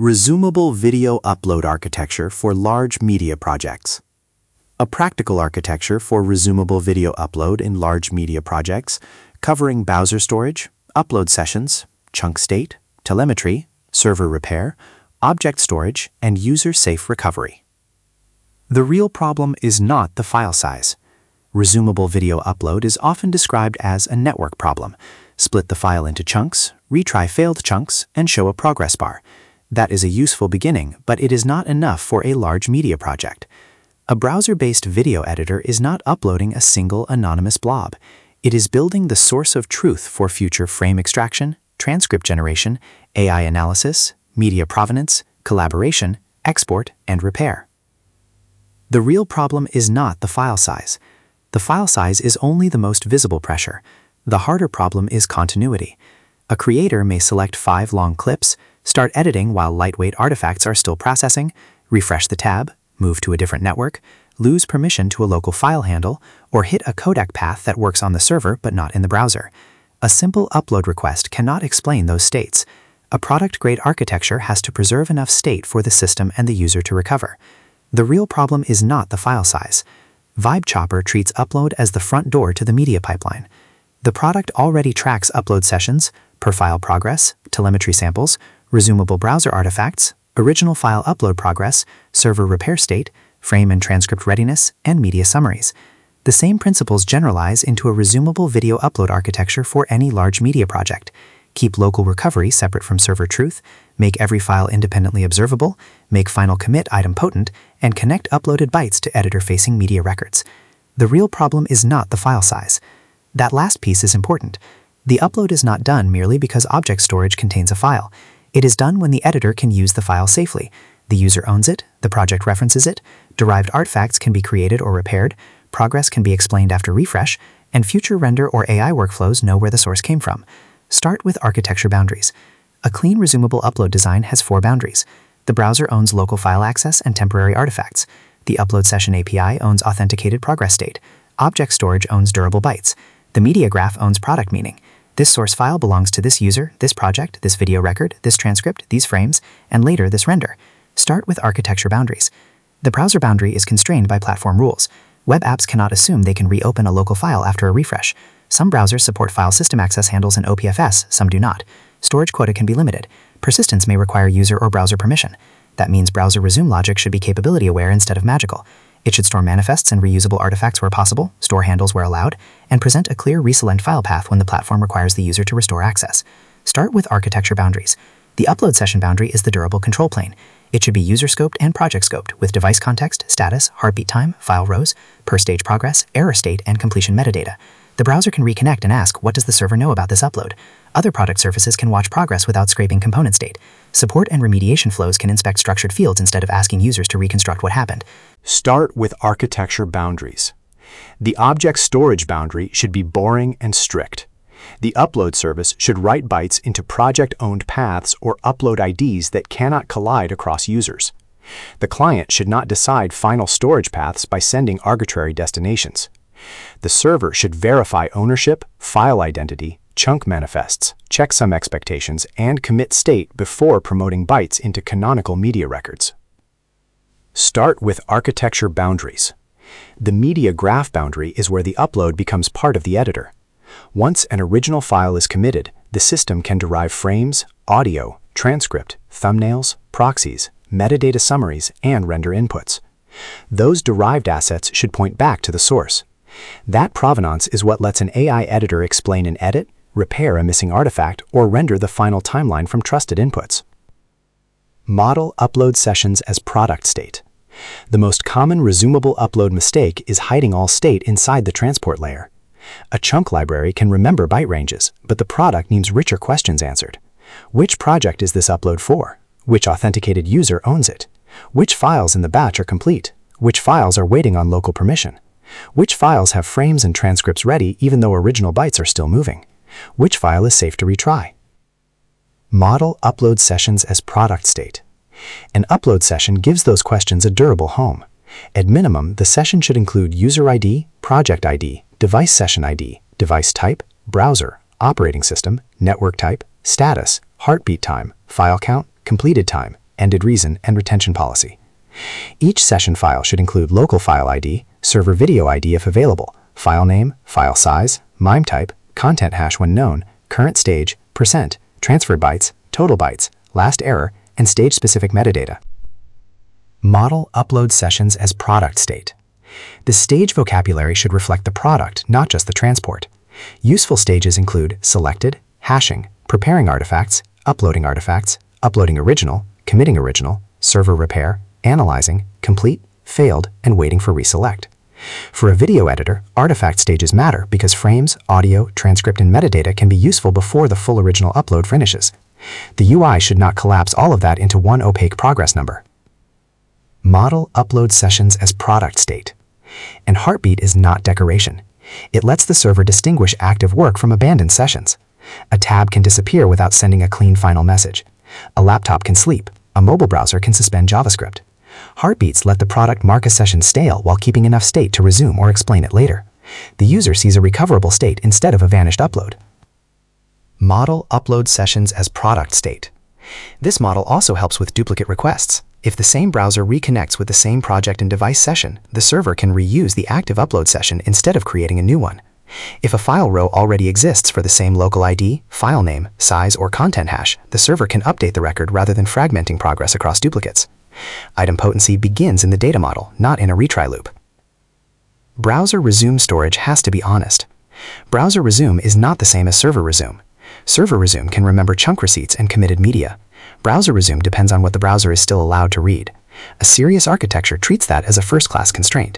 Resumable video upload architecture for large media projects. A practical architecture for resumable video upload in large media projects, covering browser storage, upload sessions, chunk state, telemetry, server repair, object storage, and user-safe recovery. The real problem is not the file size. Resumable video upload is often described as a network problem. Split the file into chunks, retry failed chunks, and show a progress bar. That is a useful beginning, but it is not enough for a large media project. A browser-based video editor is not uploading a single anonymous blob. It is building the source of truth for future frame extraction, transcript generation, AI analysis, media provenance, collaboration, export, and repair. The real problem is not the file size. The file size is only the most visible pressure. The harder problem is continuity. A creator may select 5 long clips, start editing while lightweight artifacts are still processing, refresh the tab, move to a different network, lose permission to a local file handle, or hit a codec path that works on the server but not in the browser. A simple upload request cannot explain those states. A product-grade architecture has to preserve enough state for the system and the user to recover. The real problem is not the file size. VibeChopper treats upload as the front door to the media pipeline. The product already tracks upload sessions, per-file progress, telemetry samples, resumable browser artifacts, original file upload progress, server repair state, frame and transcript readiness, and media summaries. The same principles generalize into a resumable video upload architecture for any large media project. Keep local recovery separate from server truth, make every file independently observable, make final commit idempotent, and connect uploaded bytes to editor-facing media records. The real problem is not the file size. That last piece is important. The upload is not done merely because object storage contains a file. It is done when the editor can use the file safely. The user owns it, the project references it, derived artifacts can be created or repaired, progress can be explained after refresh, and future render or AI workflows know where the source came from. Start with architecture boundaries. A clean resumable upload design has 4 boundaries. The browser owns local file access and temporary artifacts. The upload session API owns authenticated progress state. Object storage owns durable bytes. The media graph owns product meaning. This source file belongs to this user, this project, this video record, this transcript, these frames, and later this render. Start with architecture boundaries. The browser boundary is constrained by platform rules. Web apps cannot assume they can reopen a local file after a refresh. Some browsers support file system access handles in OPFS, some do not. Storage quota can be limited. Persistence may require user or browser permission. That means browser resume logic should be capability aware instead of magical. It should store manifests and reusable artifacts where possible, store handles where allowed, and present a clear reselect file path when the platform requires the user to restore access. Start with architecture boundaries. The upload session boundary is the durable control plane. It should be user-scoped and project-scoped with device context, status, heartbeat time, file rows, per-stage progress, error state, and completion metadata. The browser can reconnect and ask, what does the server know about this upload? Other product surfaces can watch progress without scraping component state. Support and remediation flows can inspect structured fields instead of asking users to reconstruct what happened. Start with architecture boundaries. The object storage boundary should be boring and strict. The upload service should write bytes into project-owned paths or upload IDs that cannot collide across users. The client should not decide final storage paths by sending arbitrary destinations. The server should verify ownership, file identity, chunk manifests, checksum expectations, and commit state before promoting bytes into canonical media records. Start with architecture boundaries. The media graph boundary is where the upload becomes part of the editor. Once an original file is committed, the system can derive frames, audio, transcript, thumbnails, proxies, metadata summaries, and render inputs. Those derived assets should point back to the source. That provenance is what lets an AI editor explain an edit, repair a missing artifact, or render the final timeline from trusted inputs. Model upload sessions as product state. The most common resumable upload mistake is hiding all state inside the transport layer. A chunk library can remember byte ranges, but the product needs richer questions answered. Which project is this upload for? Which authenticated user owns it? Which files in the batch are complete? Which files are waiting on local permission? Which files have frames and transcripts ready even though original bytes are still moving? Which file is safe to retry? Model upload sessions as product state. An upload session gives those questions a durable home. At minimum, the session should include user ID, project ID, device session ID, device type, browser, operating system, network type, status, heartbeat time, file count, completed time, ended reason, and retention policy. Each session file should include local file ID, server video ID if available, file name, file size, MIME type, content hash when known, current stage, %, transferred bytes, total bytes, last error, and stage-specific metadata. Model upload sessions as product state. The stage vocabulary should reflect the product, not just the transport. Useful stages include selected, hashing, preparing artifacts, uploading original, committing original, server repair, analyzing, complete, failed, and waiting for reselect. For a video editor, artifact stages matter because frames, audio, transcript, and metadata can be useful before the full original upload finishes. The UI should not collapse all of that into one opaque progress number. Model upload sessions as product state. And Heartbeat is not decoration. It lets the server distinguish active work from abandoned sessions. A tab can disappear without sending a clean final message. A laptop can sleep. A mobile browser can suspend JavaScript. Heartbeats let the product mark a session stale while keeping enough state to resume or explain it later. The user sees a recoverable state instead of a vanished upload. Model upload sessions as product state. This model also helps with duplicate requests. If the same browser reconnects with the same project and device session, the server can reuse the active upload session instead of creating a new one. If a file row already exists for the same local ID, file name, size, or content hash, the server can update the record rather than fragmenting progress across duplicates. Idempotency begins in the data model, not in a retry loop. Browser resume storage has to be honest. Browser resume is not the same as server resume. Server resume can remember chunk receipts and committed media. Browser resume depends on what the browser is still allowed to read. A serious architecture treats that as a first-class constraint.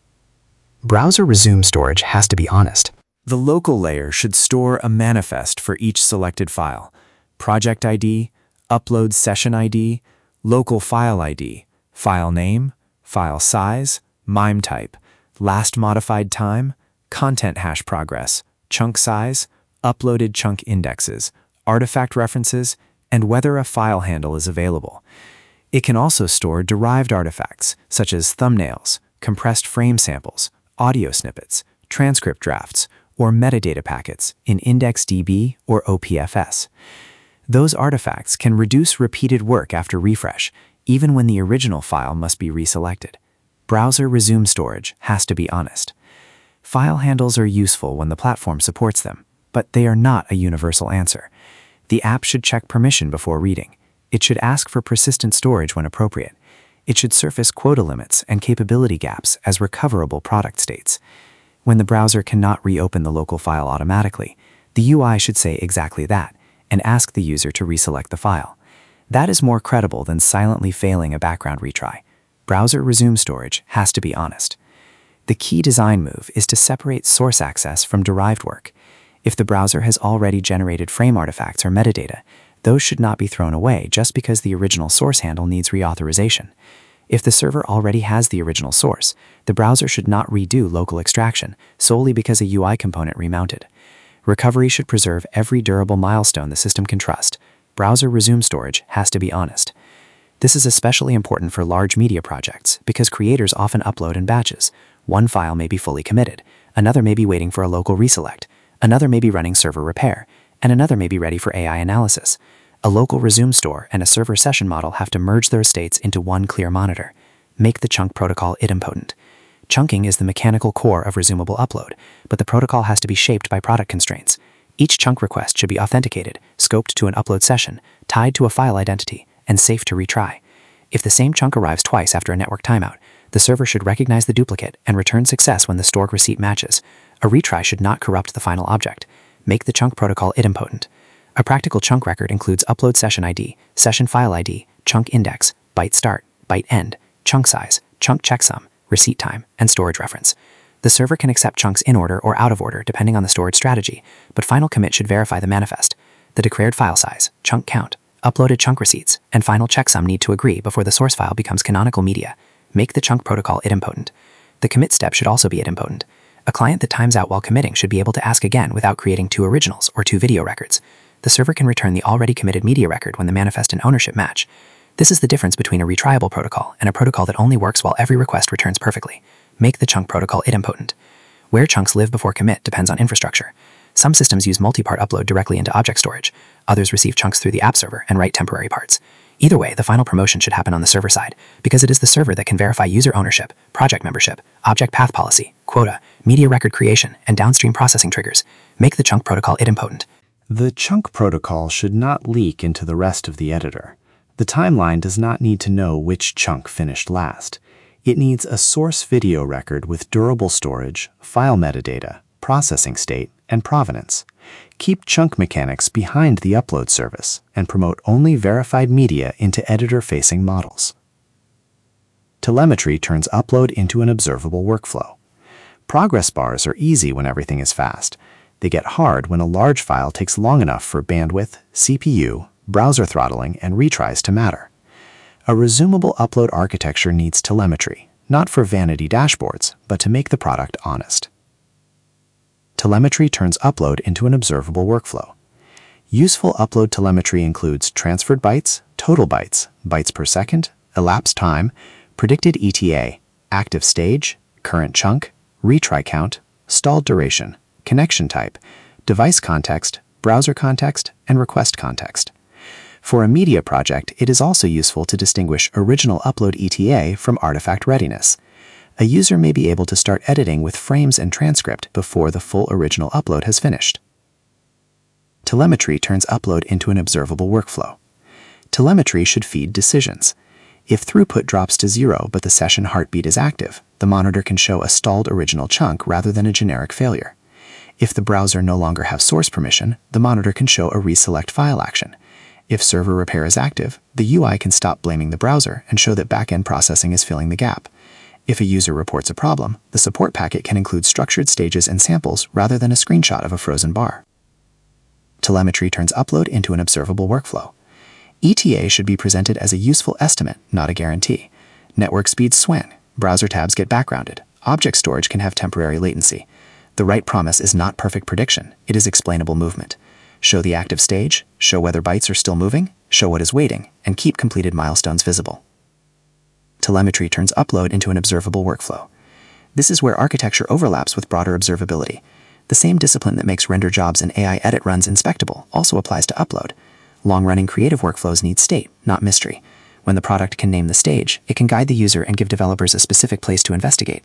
Browser resume storage has to be honest. The local layer should store a manifest for each selected file: project ID, upload session ID, local file ID, file name, file size, MIME type, last modified time, content hash progress, chunk size, uploaded chunk indexes, artifact references, and whether a file handle is available. It can also store derived artifacts, such as thumbnails, compressed frame samples, audio snippets, transcript drafts, or metadata packets in IndexedDB or OPFS. Those artifacts can reduce repeated work after refresh, even when the original file must be reselected. Browser resume storage has to be honest. File handles are useful when the platform supports them, but they are not a universal answer. The app should check permission before reading. It should ask for persistent storage when appropriate. It should surface quota limits and capability gaps as recoverable product states. When the browser cannot reopen the local file automatically, the UI should say exactly that and ask the user to reselect the file. That is more credible than silently failing a background retry. Browser resume storage has to be honest. The key design move is to separate source access from derived work. If the browser has already generated frame artifacts or metadata, those should not be thrown away just because the original source handle needs reauthorization. If the server already has the original source, the browser should not redo local extraction solely because a UI component remounted. Recovery should preserve every durable milestone the system can trust. Browser resume storage has to be honest. This is especially important for large media projects because creators often upload in batches. One file may be fully committed, another may be waiting for a local reselect, another may be running server repair, and another may be ready for AI analysis. A local resume store and a server session model have to merge their states into one clear monitor. Make the chunk protocol idempotent. Chunking is the mechanical core of resumable upload, but the protocol has to be shaped by product constraints. Each chunk request should be authenticated, scoped to an upload session, tied to a file identity, and safe to retry. If the same chunk arrives twice after a network timeout, the server should recognize the duplicate and return success when the stored receipt matches. A retry should not corrupt the final object. Make the chunk protocol idempotent. A practical chunk record includes upload session ID, session file ID, chunk index, byte start, byte end, chunk size, chunk checksum, receipt time, and storage reference. The server can accept chunks in order or out of order depending on the storage strategy, but final commit should verify the manifest. The declared file size, chunk count, uploaded chunk receipts, and final checksum need to agree before the source file becomes canonical media. Make the chunk protocol idempotent. The commit step should also be idempotent. A client that times out while committing should be able to ask again without creating two originals or two video records. The server can return the already committed media record when the manifest and ownership match. This is the difference between a retriable protocol and a protocol that only works while every request returns perfectly. Make the chunk protocol idempotent. Where chunks live before commit depends on infrastructure. Some systems use multi-part upload directly into object storage. Others receive chunks through the app server and write temporary parts. Either way, the final promotion should happen on the server side, because it is the server that can verify user ownership, project membership, object path policy, quota, media record creation, and downstream processing triggers. Make the chunk protocol idempotent. The chunk protocol should not leak into the rest of the editor. The timeline does not need to know which chunk finished last. It needs a source video record with durable storage, file metadata, processing state, and provenance. Keep chunk mechanics behind the upload service and promote only verified media into editor-facing models. Telemetry turns upload into an observable workflow. Progress bars are easy when everything is fast. They get hard when a large file takes long enough for bandwidth, CPU, browser throttling, and retries to matter. A resumable upload architecture needs telemetry, not for vanity dashboards, but to make the product honest. Telemetry turns upload into an observable workflow. Useful upload telemetry includes transferred bytes, total bytes, bytes per second, elapsed time, predicted ETA, active stage, current chunk, retry count, stalled duration, connection type, device context, browser context, and request context. For a media project, it is also useful to distinguish original upload ETA from artifact readiness. A user may be able to start editing with frames and transcript before the full original upload has finished. Telemetry turns upload into an observable workflow. Telemetry should feed decisions. If throughput drops to 0 but the session heartbeat is active, the monitor can show a stalled original chunk rather than a generic failure. If the browser no longer has source permission, the monitor can show a reselect file action. If server repair is active, the UI can stop blaming the browser and show that backend processing is filling the gap. If a user reports a problem, the support packet can include structured stages and samples rather than a screenshot of a frozen bar. Telemetry turns upload into an observable workflow. ETA should be presented as a useful estimate, not a guarantee. Network speeds swing, browser tabs get backgrounded, object storage can have temporary latency. The right promise is not perfect prediction, it is explainable movement. Show the active stage, show whether bytes are still moving, show what is waiting, and keep completed milestones visible. Telemetry turns upload into an observable workflow. This is where architecture overlaps with broader observability. The same discipline that makes render jobs and AI edit runs inspectable also applies to upload. Long-running creative workflows need state, not mystery. When the product can name the stage, it can guide the user and give developers a specific place to investigate.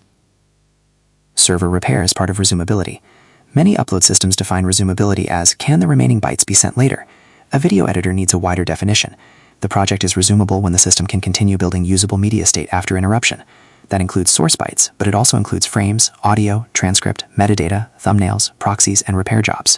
Server repair is part of resumability. Many upload systems define resumability as, can the remaining bytes be sent later? A video editor needs a wider definition. The project is resumable when the system can continue building usable media state after interruption. That includes source bytes, but it also includes frames, audio, transcript, metadata, thumbnails, proxies, and repair jobs.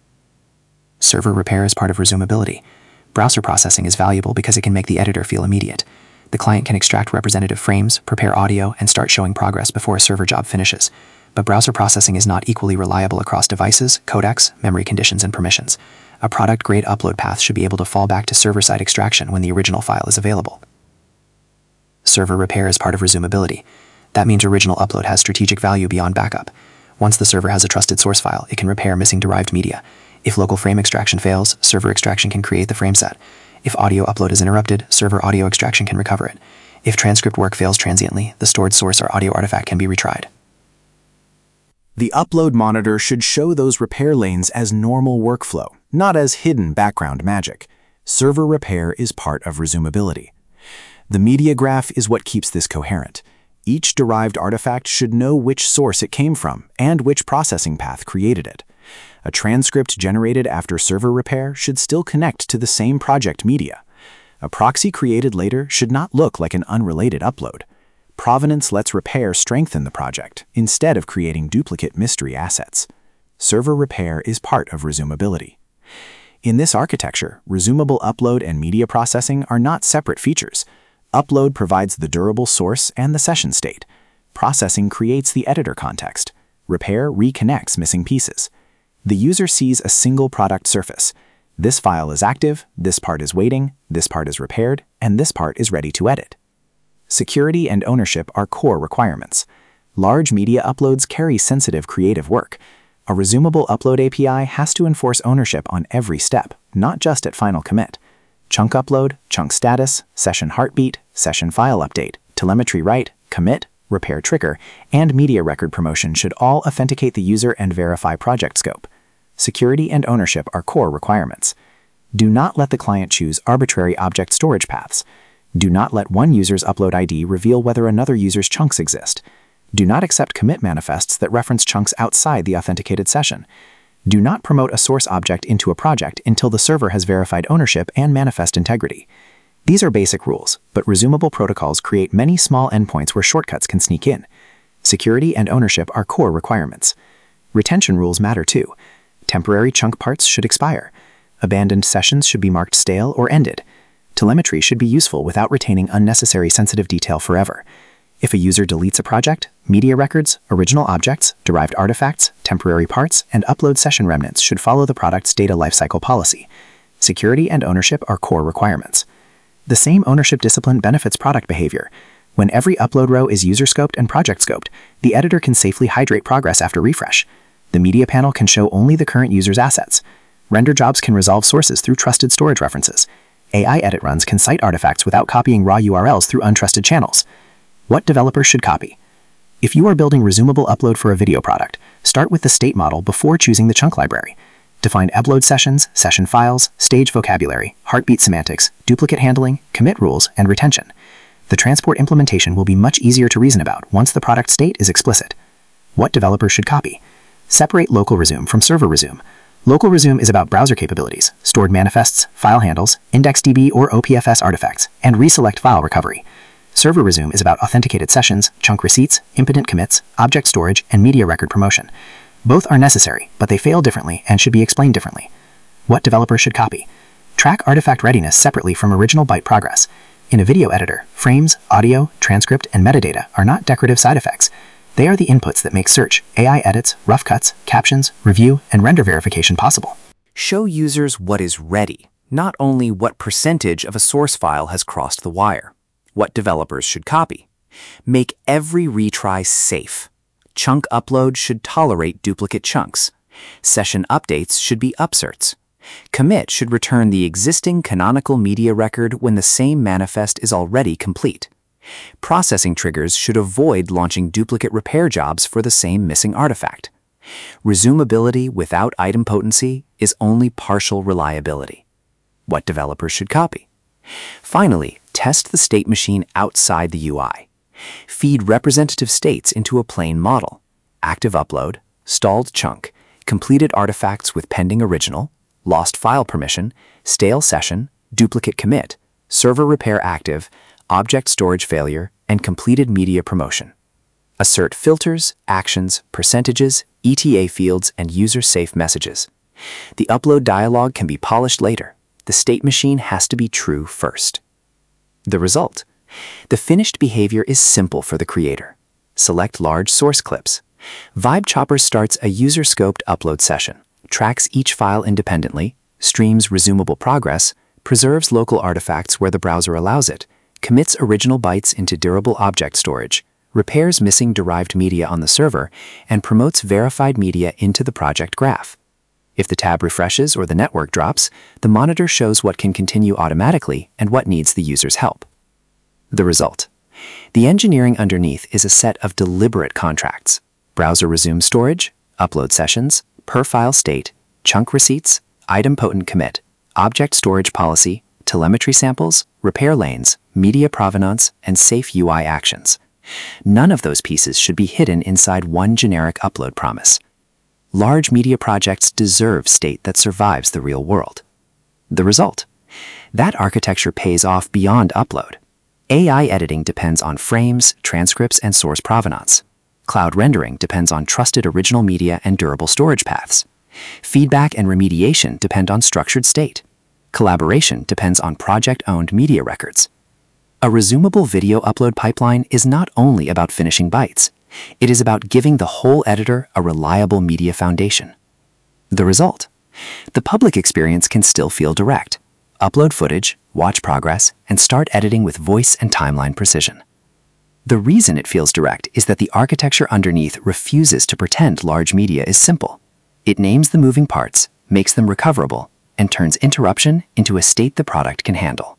Server repair is part of resumability. Browser processing is valuable because it can make the editor feel immediate. The client can extract representative frames, prepare audio, and start showing progress before a server job finishes. But browser processing is not equally reliable across devices, codecs, memory conditions, and permissions. A product-grade upload path should be able to fall back to server-side extraction when the original file is available. Server repair is part of resumability. That means original upload has strategic value beyond backup. Once the server has a trusted source file, it can repair missing derived media. If local frame extraction fails, server extraction can create the frame set. If audio upload is interrupted, server audio extraction can recover it. If transcript work fails transiently, the stored source or audio artifact can be retried. The upload monitor should show those repair lanes as normal workflow, not as hidden background magic. Server repair is part of resumability. The media graph is what keeps this coherent. Each derived artifact should know which source it came from and which processing path created it. A transcript generated after server repair should still connect to the same project media. A proxy created later should not look like an unrelated upload. Provenance lets repair strengthen the project, instead of creating duplicate mystery assets. Server repair is part of resumability. In this architecture, resumable upload and media processing are not separate features. Upload provides the durable source and the session state. Processing creates the editor context. Repair reconnects missing pieces. The user sees a single product surface. This file is active, this part is waiting, this part is repaired, and this part is ready to edit. Security and ownership are core requirements. Large media uploads carry sensitive creative work. A resumable upload API has to enforce ownership on every step, not just at final commit. Chunk upload, chunk status, session heartbeat, session file update, telemetry write, commit, repair trigger, and media record promotion should all authenticate the user and verify project scope. Security and ownership are core requirements. Do not let the client choose arbitrary object storage paths. Do not let one user's upload ID reveal whether another user's chunks exist. Do not accept commit manifests that reference chunks outside the authenticated session. Do not promote a source object into a project until the server has verified ownership and manifest integrity. These are basic rules, but resumable protocols create many small endpoints where shortcuts can sneak in. Security and ownership are core requirements. Retention rules matter too. Temporary chunk parts should expire. Abandoned sessions should be marked stale or ended. Telemetry should be useful without retaining unnecessary sensitive detail forever. If a user deletes a project, media records, original objects, derived artifacts, temporary parts, and upload session remnants should follow the product's data lifecycle policy. Security and ownership are core requirements. The same ownership discipline benefits product behavior. When every upload row is user-scoped and project-scoped, the editor can safely hydrate progress after refresh. The media panel can show only the current user's assets. Render jobs can resolve sources through trusted storage references. AI edit runs can cite artifacts without copying raw URLs through untrusted channels. What developers should copy? If you are building resumable upload for a video product, start with the state model before choosing the chunk library. Define upload sessions, session files, stage vocabulary, heartbeat semantics, duplicate handling, commit rules, and retention. The transport implementation will be much easier to reason about once the product state is explicit. What developers should copy? Separate local resume from server resume. Local resume is about browser capabilities, stored manifests, file handles, IndexedDB or OPFS artifacts, and reselect file recovery. Server resume is about authenticated sessions, chunk receipts, impotent commits, object storage, and media record promotion. Both are necessary, but they fail differently and should be explained differently. What developers should copy? Track artifact readiness separately from original byte progress. In a video editor, frames, audio, transcript, and metadata are not decorative side effects. They are the inputs that make search, AI edits, rough cuts, captions, review, and render verification possible. Show users what is ready, not only what percentage of a source file has crossed the wire. What developers should copy? Make every retry safe. Chunk upload should tolerate duplicate chunks. Session updates should be upserts. Commit should return the existing canonical media record when the same manifest is already complete. Processing triggers should avoid launching duplicate repair jobs for the same missing artifact. Resumability without idempotency is only partial reliability. What developers should copy? Finally, test the state machine outside the UI. Feed representative states into a plain model. Active upload, stalled chunk, completed artifacts with pending original, lost file permission, stale session, duplicate commit, server repair active, object storage failure, and completed media promotion. Assert filters, actions, percentages, ETA fields, and user-safe messages. The upload dialog can be polished later. The state machine has to be true first. The result? The finished behavior is simple for the creator. Select large source clips. VibeChopper starts a user-scoped upload session, tracks each file independently, streams resumable progress, preserves local artifacts where the browser allows it, commits original bytes into durable object storage, repairs missing derived media on the server, and promotes verified media into the project graph. If the tab refreshes or the network drops, the monitor shows what can continue automatically and what needs the user's help. The result? The engineering underneath is a set of deliberate contracts: browser resume storage, upload sessions, per file state, chunk receipts, idempotent commit, object storage policy, telemetry samples, repair lanes, media provenance, and safe UI actions. None of those pieces should be hidden inside one generic upload promise. Large media projects deserve state that survives the real world. The result? That architecture pays off beyond upload. AI editing depends on frames, transcripts, and source provenance. Cloud rendering depends on trusted original media and durable storage paths. Feedback and remediation depend on structured state. Collaboration depends on project-owned media records. A resumable video upload pipeline is not only about finishing bytes. It is about giving the whole editor a reliable media foundation. The result? The public experience can still feel direct. Upload footage, watch progress, and start editing with voice and timeline precision. The reason it feels direct is that the architecture underneath refuses to pretend large media is simple. It names the moving parts, makes them recoverable, and turns interruption into a state the product can handle.